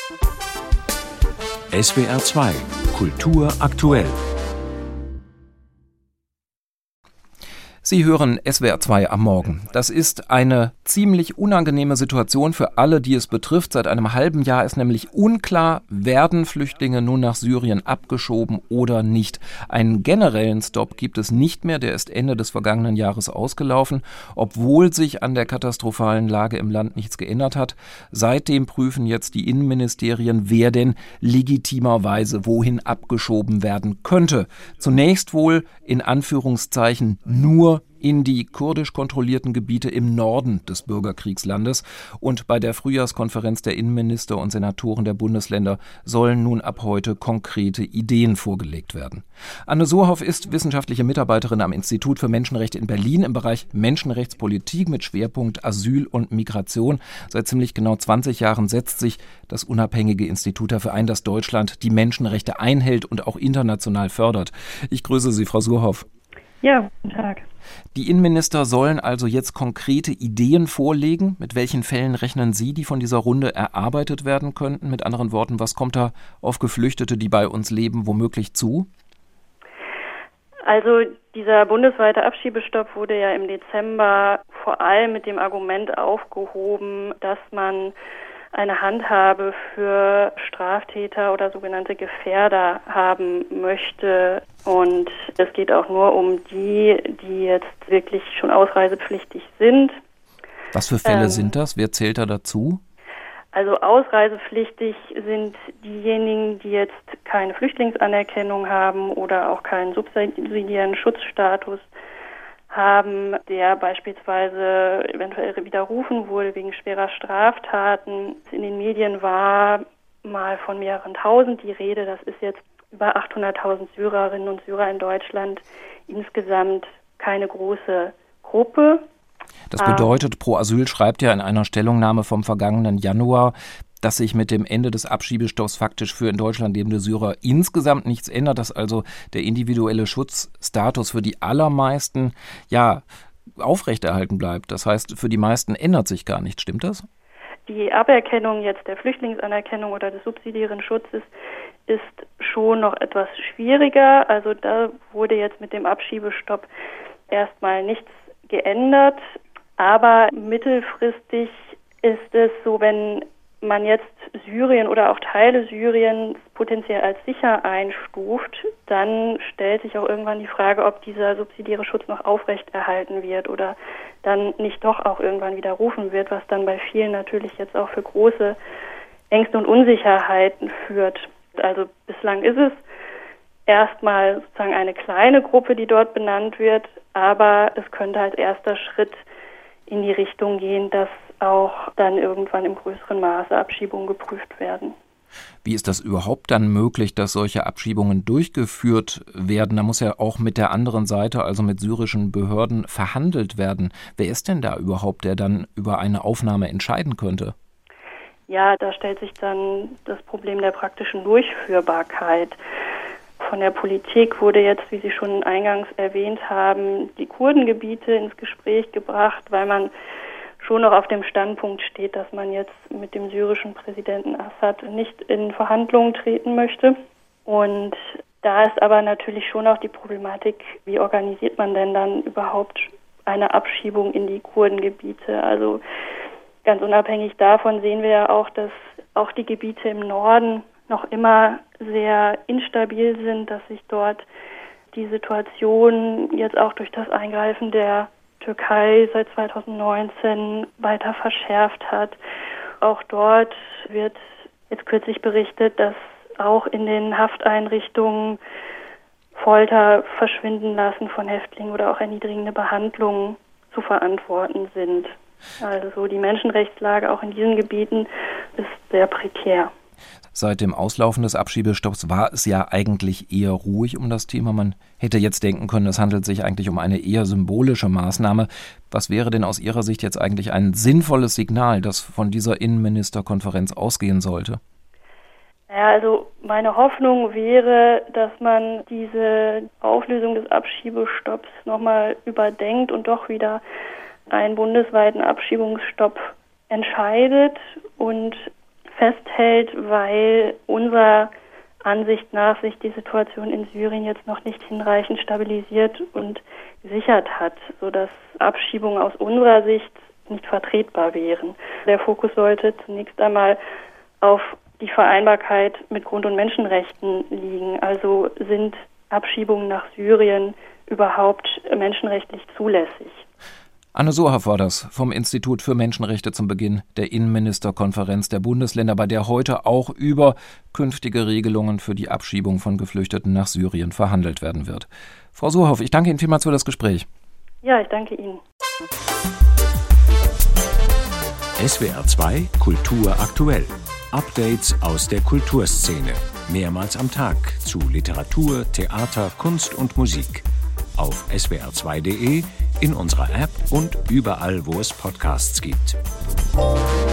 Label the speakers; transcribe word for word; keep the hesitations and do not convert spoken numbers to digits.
Speaker 1: S W R zwei Kultur aktuell. Sie hören S W R zwei am Morgen. Das ist eine ziemlich unangenehme Situation für alle, die es betrifft. Seit einem halben Jahr ist nämlich unklar, werden Flüchtlinge nun nach Syrien abgeschoben oder nicht. Einen generellen Stopp gibt es nicht mehr, der ist Ende des vergangenen Jahres ausgelaufen, obwohl sich an der katastrophalen Lage im Land nichts geändert hat. Seitdem prüfen jetzt die Innenministerien, wer denn legitimerweise wohin abgeschoben werden könnte. Zunächst wohl in Anführungszeichen nur in die kurdisch kontrollierten Gebiete im Norden des Bürgerkriegslandes. Und bei der Frühjahrskonferenz der Innenminister und Senatoren der Bundesländer sollen nun ab heute konkrete Ideen vorgelegt werden. Anne Sohoff ist wissenschaftliche Mitarbeiterin am Institut für Menschenrechte in Berlin im Bereich Menschenrechtspolitik mit Schwerpunkt Asyl und Migration. Seit ziemlich genau zwanzig Jahren setzt sich das unabhängige Institut dafür ein, dass Deutschland die Menschenrechte einhält und auch international fördert. Ich grüße Sie, Frau Sohoff.
Speaker 2: Ja, guten Tag.
Speaker 1: Die Innenminister sollen also jetzt konkrete Ideen vorlegen. Mit welchen Fällen rechnen Sie, die von dieser Runde erarbeitet werden könnten? Mit anderen Worten, was kommt da auf Geflüchtete, die bei uns leben, womöglich zu?
Speaker 2: Also dieser bundesweite Abschiebestopp wurde ja im Dezember vor allem mit dem Argument aufgehoben, dass man eine Handhabe für Straftäter oder sogenannte Gefährder haben möchte. Und es geht auch nur um die, die jetzt wirklich schon ausreisepflichtig sind.
Speaker 1: Was für Fälle
Speaker 2: ähm,
Speaker 1: sind das? Wer zählt da dazu?
Speaker 2: Also ausreisepflichtig sind diejenigen, die jetzt keine Flüchtlingsanerkennung haben oder auch keinen subsidiären Schutzstatus haben, der beispielsweise eventuell widerrufen wurde wegen schwerer Straftaten. In den Medien war mal von mehreren tausend die Rede. Das ist jetzt über achthunderttausend Syrerinnen und Syrer in Deutschland. Insgesamt keine große Gruppe.
Speaker 1: Das bedeutet, Pro Asyl schreibt ja in einer Stellungnahme vom vergangenen Januar, dass sich mit dem Ende des Abschiebestopps faktisch für in Deutschland lebende Syrer insgesamt nichts ändert, dass also der individuelle Schutzstatus für die allermeisten ja aufrechterhalten bleibt. Das heißt, für die meisten ändert sich gar nichts. Stimmt das?
Speaker 2: Die Aberkennung jetzt der Flüchtlingsanerkennung oder des subsidiären Schutzes ist schon noch etwas schwieriger. Also da wurde jetzt mit dem Abschiebestopp erstmal nichts geändert. Aber mittelfristig ist es so, wenn man jetzt Syrien oder auch Teile Syriens potenziell als sicher einstuft, dann stellt sich auch irgendwann die Frage, ob dieser subsidiäre Schutz noch aufrechterhalten wird oder dann nicht doch auch irgendwann widerrufen wird, was dann bei vielen natürlich jetzt auch für große Ängste und Unsicherheiten führt. Also bislang ist es erstmal sozusagen eine kleine Gruppe, die dort benannt wird, aber es könnte als erster Schritt in die Richtung gehen, dass auch dann irgendwann im größeren Maße Abschiebungen geprüft werden.
Speaker 1: Wie ist das überhaupt dann möglich, dass solche Abschiebungen durchgeführt werden? Da muss ja auch mit der anderen Seite, also mit syrischen Behörden, verhandelt werden. Wer ist denn da überhaupt, der dann über eine Aufnahme entscheiden könnte?
Speaker 2: Ja, da stellt sich dann das Problem der praktischen Durchführbarkeit. Von der Politik wurde jetzt, wie Sie schon eingangs erwähnt haben, die Kurdengebiete ins Gespräch gebracht, weil man schon noch auf dem Standpunkt steht, dass man jetzt mit dem syrischen Präsidenten Assad nicht in Verhandlungen treten möchte. Und da ist aber natürlich schon auch die Problematik, wie organisiert man denn dann überhaupt eine Abschiebung in die Kurdengebiete? Also ganz unabhängig davon sehen wir ja auch, dass auch die Gebiete im Norden noch immer sehr instabil sind, dass sich dort die Situation jetzt auch durch das Eingreifen der Türkei seit zweitausendneunzehn weiter verschärft hat. Auch dort wird jetzt kürzlich berichtet, dass auch in den Hafteinrichtungen Folter, Verschwinden lassen von Häftlingen oder auch erniedrigende Behandlungen zu verantworten sind. Also die Menschenrechtslage auch in diesen Gebieten ist sehr prekär.
Speaker 1: Seit dem Auslaufen des Abschiebestopps war es ja eigentlich eher ruhig um das Thema. Man hätte jetzt denken können, es handelt sich eigentlich um eine eher symbolische Maßnahme. Was wäre denn aus Ihrer Sicht jetzt eigentlich ein sinnvolles Signal, das von dieser Innenministerkonferenz ausgehen sollte?
Speaker 2: Ja, also meine Hoffnung wäre, dass man diese Auflösung des Abschiebestopps nochmal überdenkt und doch wieder einen bundesweiten Abschiebungsstopp entscheidet und festhält, weil unserer Ansicht nach sich die Situation in Syrien jetzt noch nicht hinreichend stabilisiert und gesichert hat, sodass Abschiebungen aus unserer Sicht nicht vertretbar wären. Der Fokus sollte zunächst einmal auf die Vereinbarkeit mit Grund- und Menschenrechten liegen. Also sind Abschiebungen nach Syrien überhaupt menschenrechtlich zulässig?
Speaker 1: Anne Sohaff war das vom Institut für Menschenrechte zum Beginn der Innenministerkonferenz der Bundesländer, bei der heute auch über künftige Regelungen für die Abschiebung von Geflüchteten nach Syrien verhandelt werden wird. Frau Sohaff, ich danke Ihnen vielmals für das Gespräch.
Speaker 2: Ja, ich danke Ihnen.
Speaker 3: S W R zwei Kultur aktuell. Updates aus der Kulturszene. Mehrmals am Tag zu Literatur, Theater, Kunst und Musik. Auf S W R zwei punkt de, in unserer App und überall, wo es Podcasts gibt.